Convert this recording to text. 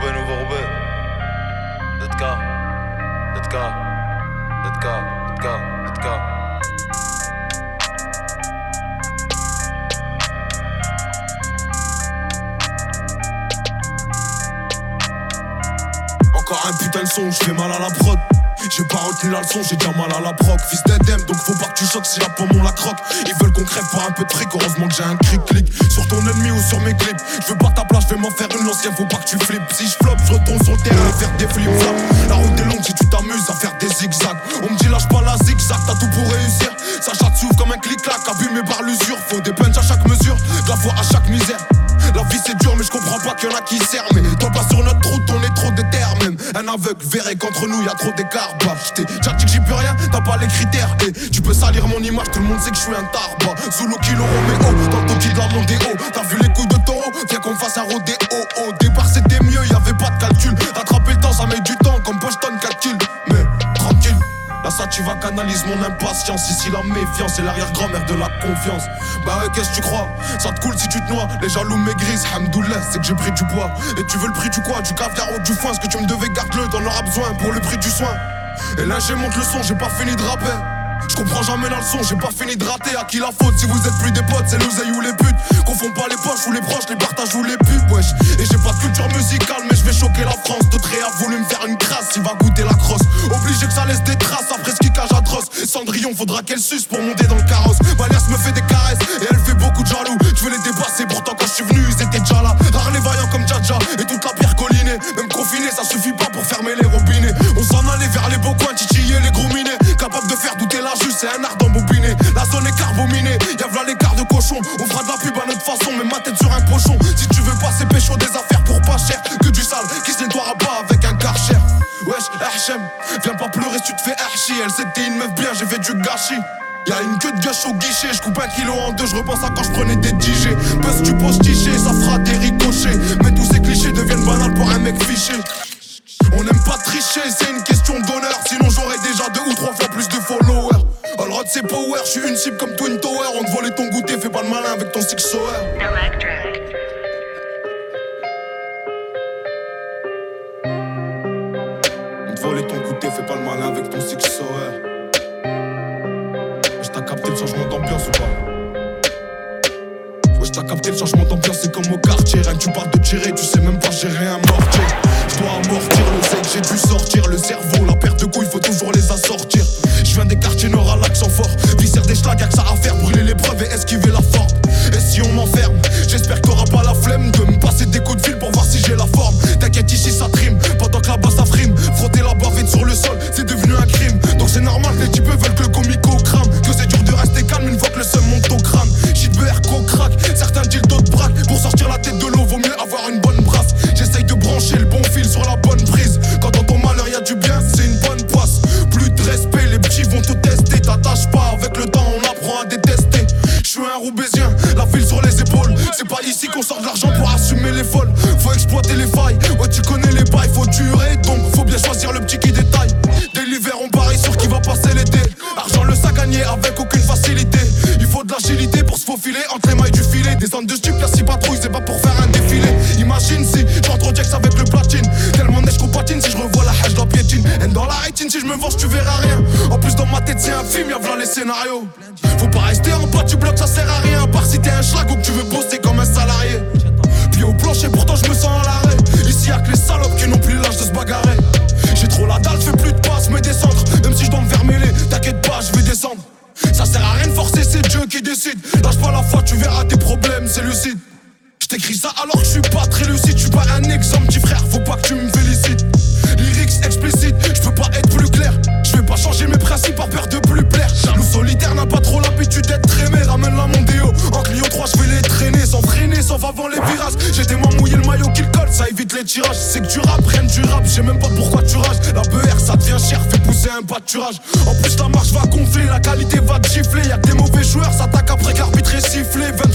Roubaix, nouveau Roubaix. ZK, ZK, ZK, ZK, ZK. Encore un putain de son, j'fais mal à la prod. J'ai pas retenu la leçon, j'ai déjà mal à la proc. Fils d'Edem, donc faut pas que tu choques si la pomme on la croque. Ils veulent qu'on crève pour un peu de fric, heureusement que j'ai un cric-clic sur ton ennemi ou sur mes clips. Je veux pas ta place, je vais m'en faire une l'ancien, faut pas que tu flippes. Si je floppe, je retourne sur le terrain et faire des flip-flops. La route est longue si tu t'amuses à faire des zigzags. On me dit lâche pas la zigzag, t'as tout pour réussir. Ça chatte s'ouvre comme un clic-clac, abîmé par l'usure. Faut des punchs à chaque mesure, de la foi à chaque misère. La vie c'est dur mais je comprends pas qu'il y en a qui servent. Mais toi pas sur notre route, on est trop déter même. Un aveugle verrait qu'entre nous y'a trop d'écart. Bah j't'ai déjà dit que j'y peux rien, t'as pas les critères. Et tu peux salir mon image, tout le monde sait que je suis un tarba. Zulu Kilo Romeo, dans ton kid de la Mondéo. T'as vu les coups de taureau, viens qu'on fasse un rodéo. Au départ c'était mieux, y'avait pas de calcul. Rattraper le temps ça met du temps comme Boston 4 kills. Mais tranquille, là ça tu vas canalise mon impatience. Ici la méfiance et l'arrière-grand-mère de la confiance. Bah ouais qu'est-ce que tu crois, ça te coule si tu te noies. Les jaloux maigrissent, hamdoullah c'est que j'ai pris du poids. Et tu veux le prix du quoi, du caviar ou du foin. Ce que tu me devais garde-le, t'en auras besoin pour le prix du soin. Et là j'ai monte le son, j'ai pas fini de rapper. Je comprends jamais la leçon, j'ai pas fini de rater. À qui la faute si vous êtes plus des potes, c'est l'oseille ou les putes. Confonds pas les poches ou les proches, les partages ou les pubs, wesh. Et j'ai pas de culture musicale mais je vais choquer la France. D'autres a voulu me faire une crasse, il va goûter la crosse. Obligé que ça laisse des traces après ce qui cage atroce. Cendrillon faudra qu'elle suce pour monter dans le carrosse. Valère me fait des caresses et elle fait beaucoup de jaloux. Je veux les dépasser pourtant quand je suis venu ils étaient déjà là. Rares les vaillants comme Djadja et toute la pierre collinée. Même confiné ça suffit pas pour fermer les robinets. On s'en allait vers les beaux coins, titiller les gros minés. Capable de faire douter la juge, c'est un art d'embobiner. La zone est carbominée, y'a v'là l'écart de cochon. On fera de la pub à notre façon, mais ma tête sur un pochon. Si tu veux passer pécho des affaires pour pas cher, que du sale qui se nettoiera pas avec un karcher. Wesh, Hachem, viens pas pleurer si tu te fais archi. Elle c'était une meuf bien, j'ai fait du gâchis. Y'a une queue de gâche au guichet, j'coupe 1 kilo en deux, j'repense à quand j'prenais des DJ. Buzz tu poses tiché, ça fera des ricochets. Mais tous ces clichés deviennent banals pour un mec fiché. On n'aime pas tricher, c'est une question d'honneur. Sinon j'aurais déjà 2 ou 3 fois plus de followers. Allrod c'est power, j'suis une cible comme Twin Tower. On te volait ton goûter, fais pas le malin avec ton six sour. On te volait ton goûter, fais pas le malin avec ton six sour. T'as capté le changement d'ambiance ou pas? Wesh t'as capté le changement d'ambiance, c'est comme au quartier. Rien que tu parles de tirer, tu sais même pas gérer un mortier. J'dois amortir le sec, j'ai dû sortir le cerveau. La perte de couilles, faut toujours les assortir. J'viens des quartiers nord à l'accent fort. Viscère des schlags, y'a que ça à faire, brûler l'épreuve et esquiver la forte. Et si on m'enferme, j'espère que t'auras pas la flemme de me passer des coups de fil pour voir si j'ai la forme. T'inquiète ici ça trime, pendant que là-bas ça frime. Frotter la bavette sur le sol, c'est devenu un crime. Donc c'est normal que les types veulent que le comico crame. Que c'est dur de rester calme une fois que le seum monte au crâne. Shit beurre, co-crack, certains dildos de braque. Pour sortir la tête de l'eau, vaut mieux avoir une bonne brasse. J'essaye de brancher le bon fil sur la bonne prise. Quand dans ton malheur y'a du bien, c'est une bonne poisse. Plus de respect, les petits vont te tester. T'attaches pas, avec le temps on apprend à détester. J'suis un Roubaisien, la ville sur les épaules. C'est pas ici qu'on sort de l'argent pour assumer les folles. Faut exploiter les failles, ouais tu connais les bails. Faut durer, donc faut bien choisir le petit qui détaille. Dès l'hiver on parie sur qui va passer l'été. Argent le sac gagné avec aucune facilité. Il faut de l'agilité pour se faufiler entre les mailles du filet. Des zones de stup, y'a 6 patrouilles, c'est pas pour faire un défilé. Imagine si j'entre au Jax avec le platine. Tellement neige qu'on patine, si je revois la hache, la piétine. Et dans la rétine, si je me venge, tu verras rien. En plus dans ma tête c'est un film, y'a v'là les scénarios. Faut pas rester en bas du bloc, ça sert à rien. À part si t'es un schlag ou que tu veux bosser comme un salarié. Pied au plancher, pourtant je me sens à l'arrêt. Ici y'a que les salopes qui n'ont plus l'âge de se bagarrer. J'ai trop la dalle, fais plus de passes, mais des centres. Même si je dois me faire mêler, t'inquiète pas, je vais descendre. Ça sert à rien de forcer, c'est Dieu qui décide. Lâche pas la foi, tu verras tes problèmes, c'est lucide. J't'écris ça alors que je suis pas très lucide. J'suis pas un exemple, petit frère, faut pas que tu me félicites. Lyrics explicites, j'peux pas être plus clair. J'vais pas changer mes principes par peur de plus plaire. Nous solitaire n'a pas trop l'habitude d'être aimé. Ramène la Mondéo, en Clio 3 j'vais les traîner. Sans freiner, sans avant les virages. J'ai tellement mouillé le maillot qu'il colle, ça évite les tirages. C'est que tu rap, rien du rap, j'ai même pas pourquoi tu rages. La BR ça devient cher, fait pousser un pâturage. En plus la marche va gonfler, la qualité va te gifler. Y'a que des mauvais joueurs, s'attaquent après qu'arbitre est sifflé.